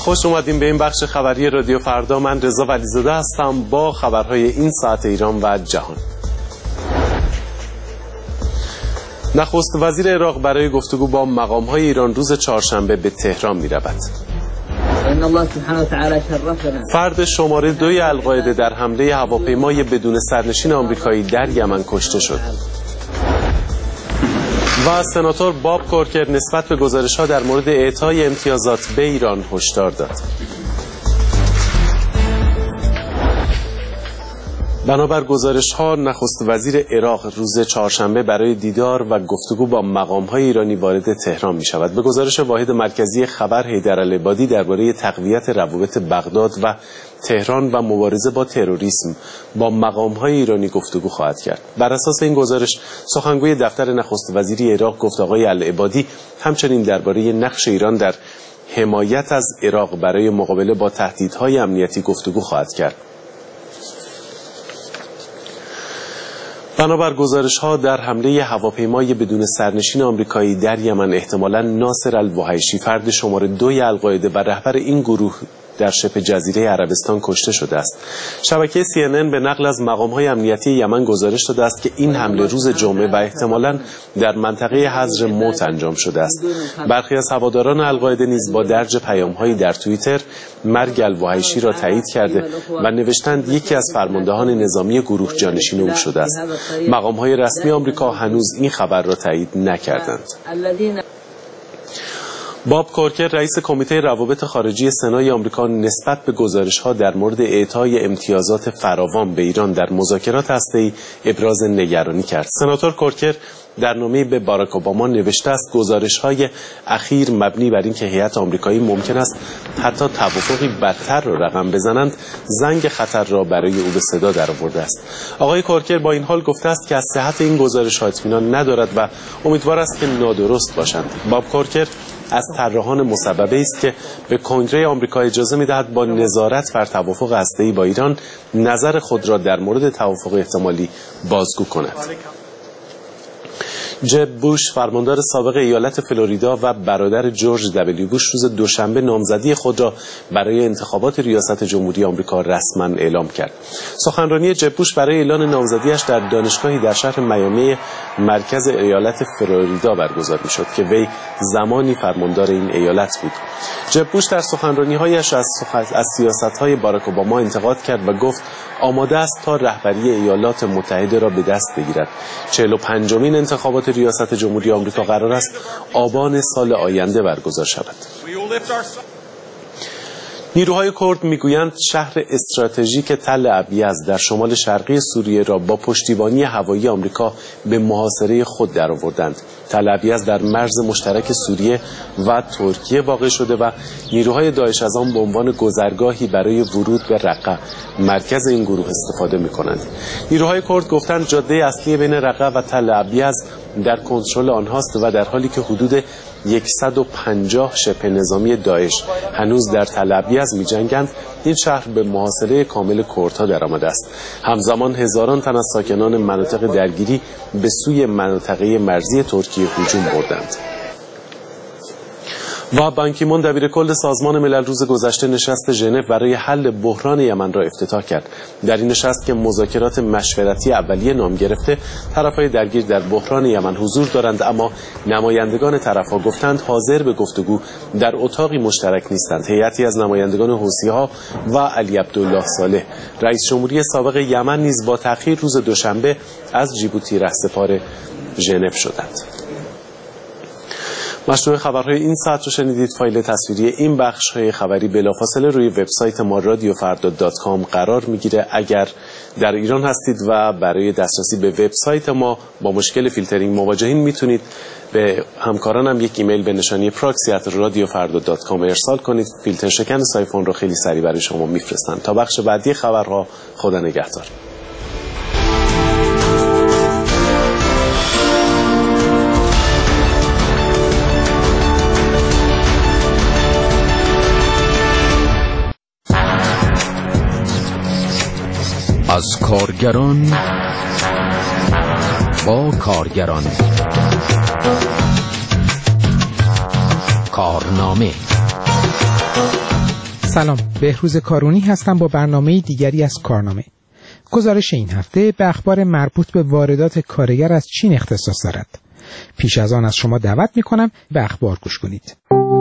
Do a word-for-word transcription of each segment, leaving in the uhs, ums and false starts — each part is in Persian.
خوش اومدیم به این بخش خبری رادیو فردا. من رضا ولیزاده هستم با خبرهای این ساعت ایران و جهان. نخست وزیر عراق برای گفتگو با مقام‌های ایران روز چهارشنبه به تهران می‌رود. فرد شماره دوی القاعده در حمله هواپیمای بدون سرنشین آمریکایی در یمن کشته شد. و سناتور باب کورکر نسبت به گزارش‌ها در مورد اعطای امتیازات به ایران هشدار داد. بنابر گزارش‌ها نخست وزیر عراق روز چهارشنبه برای دیدار و گفتگو با مقام‌های ایرانی وارد تهران می‌شود. به گزارش واحد مرکزی خبر حیدرالعبادی درباره تقویت روابط بغداد و تهران و مبارزه با تروریسم با مقام‌های ایرانی گفتگو خواهد کرد. بر اساس این گزارش سخنگوی دفتر نخست وزیری عراق گفت آقای العبادی همچنین درباره نقش ایران در حمایت از عراق برای مقابله با تهدیدهای امنیتی گفتگو خواهد کرد. بنابر گزارش‌ها در حمله هواپیمای بدون سرنشین آمریکایی در یمن احتمالاً ناصر الوحیشی فرد شماره دوی القاعده و رهبر این گروه در شبه جزیره عربستان کشته شده است. شبکه سی ان ان به نقل از مقام‌های امنیتی یمن گزارش داده است که این حمله روز جمعه و احتمالاً در منطقه حضر موت انجام شده است. برخی از هواداران القاعده نیز با درج پیام‌هایی در توییتر مرگ الوحیشی را تایید کرده و نوشتند یکی از فرماندهان نظامی گروه جانشین او شده است. مقام‌های رسمی آمریکا هنوز این خبر را تایید نکردند. باب کورکر رئیس کمیته روابط خارجی سنای آمریکا نسبت به گزارش‌ها در مورد اعطای امتیازات فراوان به ایران در مذاکرات هسته‌ای ابراز نگرانی کرد. سناتور کورکر در نامه‌ای به باراک اوباما نوشته است گزارش‌های اخیر مبنی بر اینکه هیئت آمریکایی ممکن است حتی توافقی بدتر را رقم بزنند زنگ خطر را برای او به صدا درآورده است. آقای کورکر با این حال گفته است که از صحت این گزارش‌ها اطمینان ندارد و امیدوار است که نادرست باشند. باب کورکر از طراحان مسببه است که به کنگره آمریکا اجازه می‌دهد با نظارت بر توافق هسته‌ای با ایران نظر خود را در مورد توافق احتمالی بازگو کند. جب بوش فرماندار سابق ایالت فلوریدا و برادر جورج دبلیو بوش روز دوشنبه نامزدی خود را برای انتخابات ریاست جمهوری آمریکا رسما اعلام کرد. سخنرانی جب بوش برای اعلان نامزدیش در دانشگاهی در شهر میامی مرکز ایالت فلوریدا برگزار می‌شد که وی زمانی فرماندار این ایالت بود. جب بوش در سخنرانی‌هایش از, از سیاست‌های باراک اوباما انتقاد کرد و گفت آماده است تا رهبری ایالات متحده را به دست بگیرد. چهل و پنجمین انتخابات ریاست جمهوری آمریکا قرار است آبان سال آینده برگزار شود. نیروهای کرد میگویند شهر استراتژیک تل ابیض در شمال شرقی سوریه را با پشتیبانی هوایی آمریکا به محاصره خود درآوردند. تل ابیض در مرز مشترک سوریه و ترکیه واقع شده و نیروهای داعش از آن به عنوان گذرگاهی برای ورود به رقه مرکز این گروه استفاده می‌کنند. نیروهای کرد گفتند جاده اصلی بین رقه و تل ابیض در کنترل آنهاست و در حالی که حدود صد و پنجاه شبه نظامی داعش هنوز در تل ابیض می‌جنگند، این شهر به محاصره کامل کردها درآمده است. همزمان هزاران تن از ساکنان مناطق درگیری به سوی مناطق مرزی ترکیه هجوم بردند. و بانکیمون دبیرکل سازمان ملل روز گذشته نشست ژنو برای حل بحران یمن را افتتاح کرد. در این نشست که مذاکرات مشورتی اولیه نام گرفته، طرفهای درگیر در بحران یمن حضور دارند، اما نمایندگان طرفها گفتند حاضر به گفتگو در اتاقی مشترک نیستند. هیئتی از نمایندگان حوثی‌ها و علی عبدالله صالح رئیس جمهوری سابق یمن نیز با تأخیر روز دوشنبه از جیبوتی رهسپار ژنو شدند. مشروع خبرهای این ساعت رو شنیدید. فایل تصویری این بخش‌های خبری بلافاصله روی وبسایت ما رادیو فردا دات کام قرار میگیره. اگر در ایران هستید و برای دسترسی به وبسایت ما با مشکل فیلترینگ مواجهین، میتونید به همکارانم یک ایمیل به نشانی پراکسی ات رادیو فردا دات کام ارسال کنید. فیلتر شکن سایفون رو خیلی سریع برای شما میفرستن. تا بخش بعدی خبرها، خدا نگهدار. از کارگران با کارگران، کارنامه سلام، بهروز کارونی هستم با برنامه دیگری از کارنامه. گزارش این هفته به اخبار مربوط به واردات کارگر از چین اختصاص دارد. پیش از آن از شما دعوت می‌کنم به اخبار گوش کنید.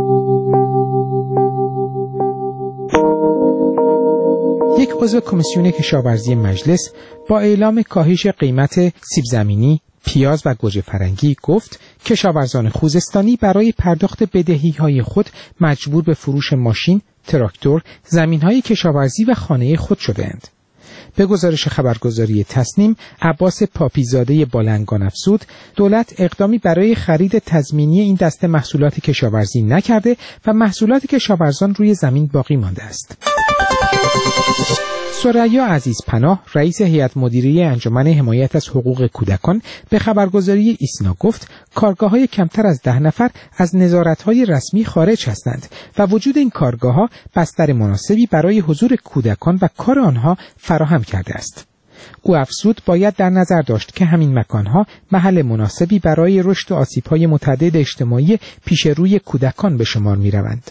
یک عضو کمیسیون کشاورزی مجلس با اعلام کاهش قیمت سیب زمینی، پیاز و گوجه فرنگی گفت کشاورزان خوزستانی برای پرداخت بدهی‌های خود مجبور به فروش ماشین، تراکتور، زمین‌های کشاورزی و خانه خود شده‌اند. به گزارش خبرگزاری تصنیم، عباس پاپیزاده بالنگان افزود دولت اقدامی برای خرید تضمینی این دسته محصولات کشاورزی نکرده و محصولات کشاورزان روی زمین باقی مانده است. ثریا عزیزپناه، رئیس هیئت مدیره انجمن حمایت از حقوق کودکان، به خبرگزاری ایسنا گفت کارگاه‌های کمتر از ده نفر از نظارت‌های رسمی خارج هستند و وجود این کارگاه‌ها بستر مناسبی برای حضور کودکان و کار آنها فراهم کرده است. او افزود باید در نظر داشت که همین مکانها محل مناسبی برای رشد و آسیب‌های متعدد اجتماعی پیش روی کودکان به شمار می‌روند.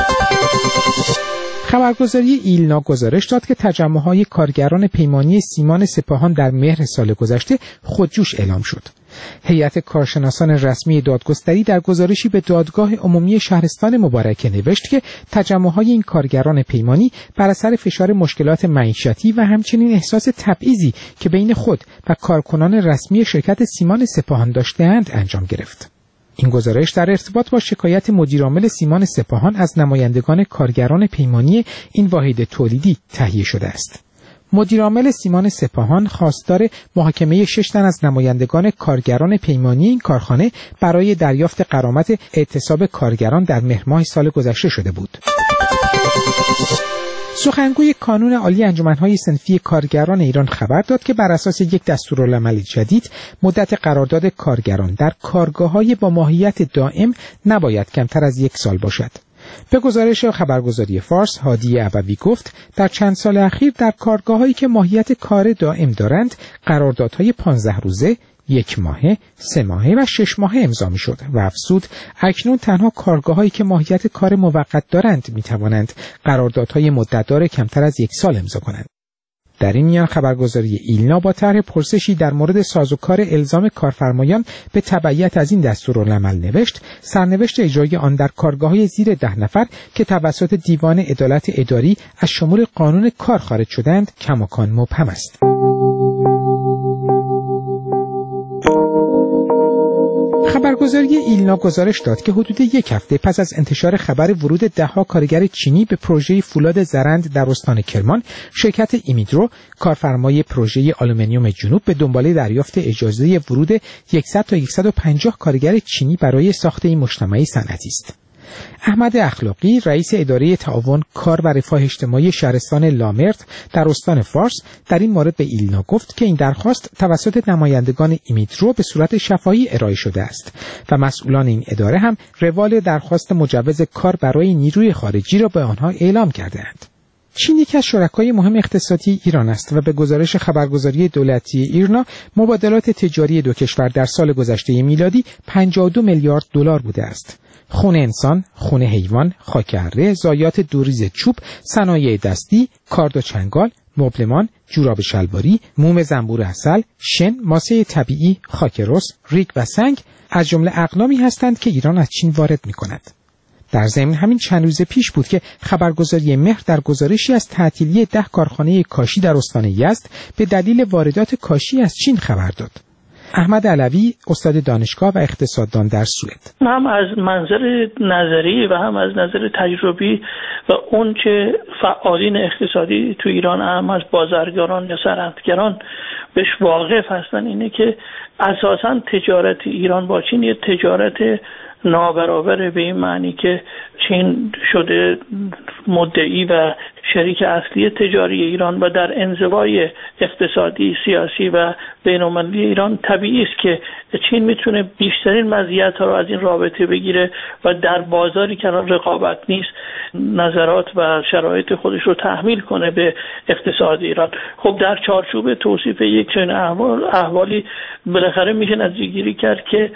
خبرگزاری ایلنا گزارش داد که تجمع‌های کارگران پیمانی سیمان سپاهان در مهر سال گذشته خودجوش اعلام شد. هیئت کارشناسان رسمی دادگستری در گزارشی به دادگاه عمومی شهرستان مبارکه نوشت که تجمع‌های این کارگران پیمانی بر اثر فشار مشکلات معیشتی و همچنین احساس تبعیضی که بین خود و کارکنان رسمی شرکت سیمان سپاهان داشته‌اند انجام گرفت. این گزارش در ارتباط با شکایت مدیرعامل سیمان سپاهان از نمایندگان کارگران پیمانی این واحد تولیدی تهیه شده است. مدیرعامل سیمان سپاهان خواستار محاکمه شش تن از نمایندگان کارگران پیمانی این کارخانه برای دریافت غرامت اعتصاب کارگران در مهر ماه سال گذشته شده بود. سخنگوی کانون عالی انجمن‌های صنفی کارگران ایران خبر داد که بر اساس یک دستورالعمل جدید مدت قرارداد کارگران در کارگاه‌های با ماهیت دائم نباید کمتر از یک سال باشد. به گزارش خبرگزاری فارس، هادی ابوی گفت در چند سال اخیر در کارگاه‌هایی که ماهیت کار دائم دارند قراردادهای پانزده روزه، یک ماهه، سه ماهه و شش ماهه امضا می شد و افزود اکنون تنها کارگاه‌هایی که ماهیت کار موقت دارند می توانند قراردادهای مدتدار کمتر از یک سال امضا کنند. در این میان خبرگزاری ایلنا با طرح پرسشی در مورد سازوکار الزام کارفرمایان به تبعیت از این دستورالعمل نوشت سرنوشت اجرای آن در کارگاه‌های زیر ده نفر که توسط دیوان عدالت اداری از شمول قانون کار خارج شدند کماکان مبهم است. خبرگزاری ایلنا گزارش داد که حدود یک هفته پس از انتشار خبر ورود ده‌ها کارگر چینی به پروژه فولاد زرند در استان کرمان، شرکت ایمیدرو، کارفرمای پروژه آلومینیوم جنوب، به دنبال دریافت اجازه ورود صد تا صد و پنجاه کارگر چینی برای ساخت این مجتمع صنعتی است. احمد اخلاقی، رئیس اداره تعاون کار و رفاه اجتماعی شهرستان لامرت در استان فارس، در این مورد به ایلنا گفت که این درخواست توسط نمایندگان ایمیدرو به صورت شفاهی ارائه شده است و مسئولان این اداره هم روال درخواست مجوز کار برای نیروی خارجی را به آنها اعلام کرده‌اند. چین یکی از شرکای مهم اقتصادی ایران است و به گزارش خبرگزاری دولتی ایرنا مبادلات تجاری دو کشور در سال گذشته میلادی پنجاه و دو میلیارد دلار بوده است. خون انسان، خون حیوان، خاک اره، ضایعات دوریز چوب، صنایع دستی، کارد و چنگال، مبلمان، جوراب شلواری، موم زنبور عسل، شن، ماسه طبیعی، خاک رس، ریگ و سنگ از جمله اقلامی هستند که ایران از چین وارد می‌کند. در ضمن همین چند روز پیش بود که خبرگزاری مهر در گزارشی از تعطیلی ده کارخانه کاشی در استان یزد به دلیل واردات کاشی از چین خبر داد. احمد علوی، استاد دانشگاه و اقتصاددان در سوئد: هم از منظر نظری و هم از نظر تجربی و اون که فعالین اقتصادی تو ایران هم از بازرگانان یا صنعتگران بهش واقف هستن اینه که اساساً تجارت ایران با چین یه تجارت نابرابره، به این معنی که چین شده مدعی و شریک اصلی تجاری ایران و در انزوای اقتصادی، سیاسی و بین‌المللی ایران طبیعی است که چین میتونه بیشترین مزیت‌ها رو از این رابطه بگیره و در بازاری که رقابت نیست نظرات و شرایط خودش رو تحمیل کنه به اقتصاد ایران. خب در چارچوب توصیف یک چنین احوال احوالی بالاخره میشه نتیجه‌گیری کرد که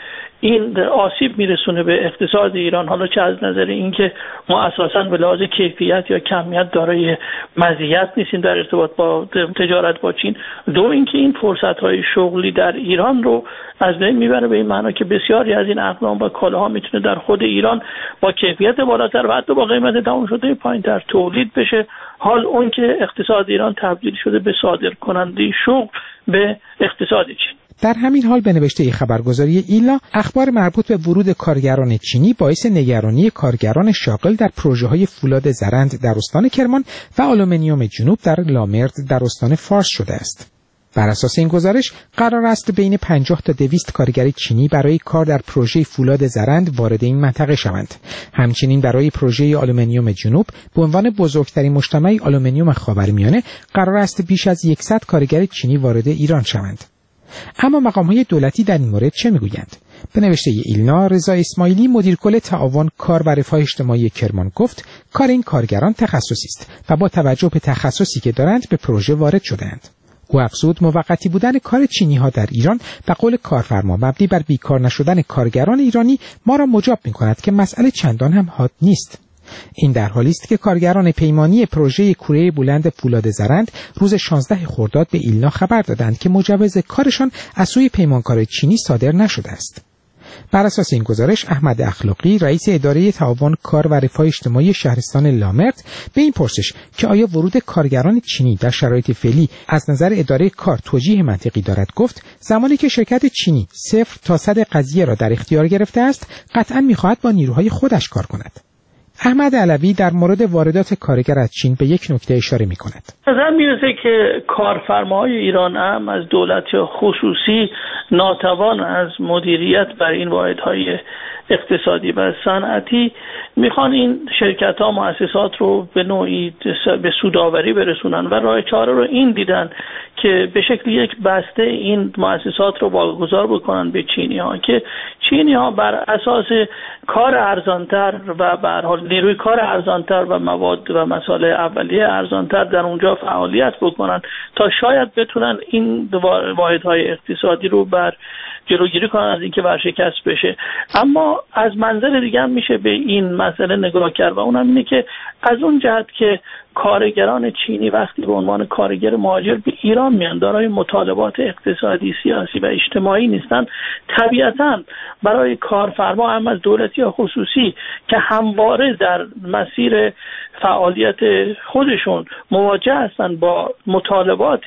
این آسیب میرسونه به اقتصاد ایران، حالا چه از نظر اینکه ما اساساً به لحاظ کیفیت یا کمیت دارای مزیت نیستیم در ارتباط با تجارت با چین، دو اینکه این فرصت‌های شغلی در ایران رو از بین میبره، به این معنا که بسیاری از این اقلام و کالاها میتونه در خود ایران با کیفیت بالاتر و حتی با قیمت تمام شده پایینتر تولید بشه، حال اون که اقتصاد ایران تبدیل شده به صادر کننده شغل به اقتصاد چین. در همین حال به نوشته خبرگزاری ایلا، اخبار مربوط به ورود کارگران چینی باعث نگرانی کارگران شاغل در پروژه‌های فولاد زرند در استان کرمان و آلومینیوم جنوب در لامرد در استان فارس شده است. بر اساس این گزارش قرار است بین پنجاه تا دویست کارگر چینی برای کار در پروژه فولاد زرند وارد این منطقه شوند. همچنین برای پروژه آلومینیوم جنوب به عنوان بزرگترین مجتمع آلومینیوم خاورمیانه قرار است بیش از صد کارگر چینی وارد ایران شوند. اما مقام‌های دولتی در این مورد چه می‌گویند؟ به نوشته ایلنا، رضا اسماعیلی مدیر کل تعاون کار و رفاه اجتماعی کرمان گفت کار این کارگران تخصصی است و با توجه به تخصصی که دارند به پروژه وارد شدند. او افزود موقتی بودن کار چینی‌ها در ایران و قول کارفرما مبنی بر بیکار نشدن کارگران ایرانی ما را مجاب می‌کند که مسئله چندان هم حاد نیست. این در حالی است که کارگران پیمانی پروژه کوره بلند فولاد زرند روز شانزده خرداد به ایلنا خبر دادند که مجوز کارشان از سوی پیمانکار چینی صادر نشده است. بر اساس این گزارش احمد اخلاقی رئیس اداره تعاون کار و رفاه اجتماعی شهرستان لامرد به این پرسش که آیا ورود کارگران چینی در شرایط فعلی از نظر اداره کار توجیه منطقی دارد گفت زمانی که شرکت چینی صفر تا صد قضیه را در اختیار گرفته است قطعا می‌خواهد با نیروهای خودش کار کند. احمد علوی در مورد واردات کارگر از چین به یک نکته اشاره می‌کند. نظر میرسه که کارفرماهای ایران هم از دولت یا خصوصی ناتوان از مدیریت بر این واحدهای اقتصادی و صنعتی میخوان این شرکت ها مؤسسات رو به نوعی به سودآوری برسونن و راه چاره رو این دیدن که به شکل یک بسته این مؤسسات رو واگذار بکنن به چینی ها که چینی ها بر اساس کار ارزانتر و به هر حال نیروی کار ارزانتر و مواد و مسائل اولیه ارزانتر در اونجا فعالیت بکنن تا شاید بتونن این واحدهای اقتصادی رو بر جلوگیری کنن از اینکه ورشکست بشه. اما از منظر دیگه هم میشه به این مسئله نگاه کرد و اونم اینه که از اون جهت که کارگران چینی وقتی به عنوان کارگر مهاجر به ایران میان دارای مطالبات اقتصادی، سیاسی و اجتماعی نیستن، طبیعتاً برای کارفرما هم از دولتی یا خصوصی که همواره در مسیر فعالیت خودشون مواجه هستن با مطالبات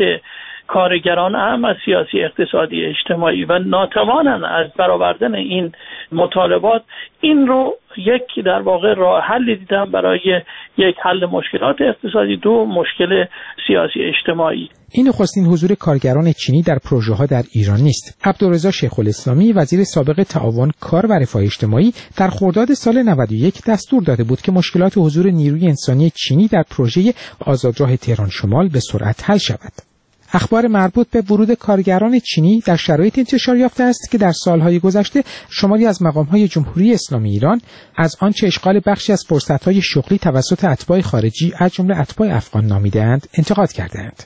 کارگران اهم از سیاسی، اقتصادی، اجتماعی و ناتوانن از برآوردن این مطالبات، این رو یک در واقع راه حل دیدن برای یک حل مشکلات اقتصادی، دو مشکل سیاسی اجتماعی. این نخستین حضور کارگران چینی در پروژه ها در ایران نیست. عبدالرضا شیخ الاسلامی وزیر سابق تعاون کار و رفاه اجتماعی در خرداد سال نود و یک دستور داده بود که مشکلات حضور نیروی انسانی چینی در پروژه آزادراه تهران شمال به سرعت حل شود. اخبار مربوط به ورود کارگران چینی در شرایط انتشار یافته است که در سالهای گذشته شماری از مقام‌های جمهوری اسلامی ایران از آنچه اشغال بخشی از فرصت‌های شغلی توسط اتباع خارجی از جمله اتباع افغان نامیده‌اند انتقاد کرده‌اند.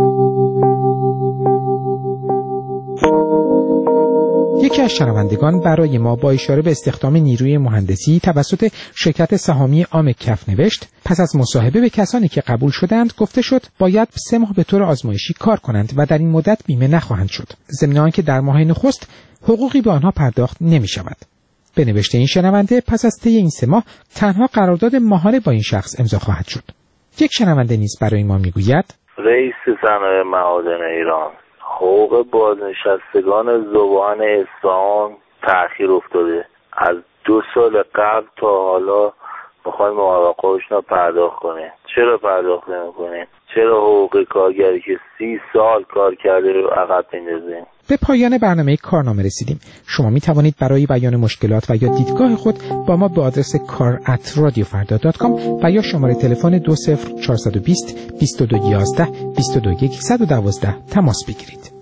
یکی از شنوندگان برای ما با اشاره به استخدام نیروی مهندسی توسط شرکت سهامی عام کف نوشت: پس از مصاحبه به کسانی که قبول شدند گفته شد باید سه ماه به طور آزمایشی کار کنند و در این مدت بیمه نخواهند شد، ضمن آنکه در ماه نخست حقوقی به آنها پرداخت نمی شود. به نوشته این شنونده پس از طی این سه ماه تنها قرارداد ماهانه با این شخص امضا خواهد شد. یک شنونده نیز برای ما میگوید: رئیس صنایع معادن ایران، حقوق بازنشستگان ذوبان اصفهان تأخیر افتاده. از دو سال قبل تا حالا میخوایم موافقه‌هاشون رو پرداخت کنه. چرا پرداخت نمی‌کنین؟ چرا حقوق کارگری که سی سال کار کرده رو عقب میندازین؟ به پایان برنامه کارنامه رسیدیم. شما می توانید برای بیان مشکلات و یا دیدگاه خود با ما به آدرس کار ات رادیو فردا دات کام و یا شماره تلفن دو صفر چهار دو صفر بیست بیست و دو یازده بیست و دو صفر یک یک یک دو تماس بگیرید.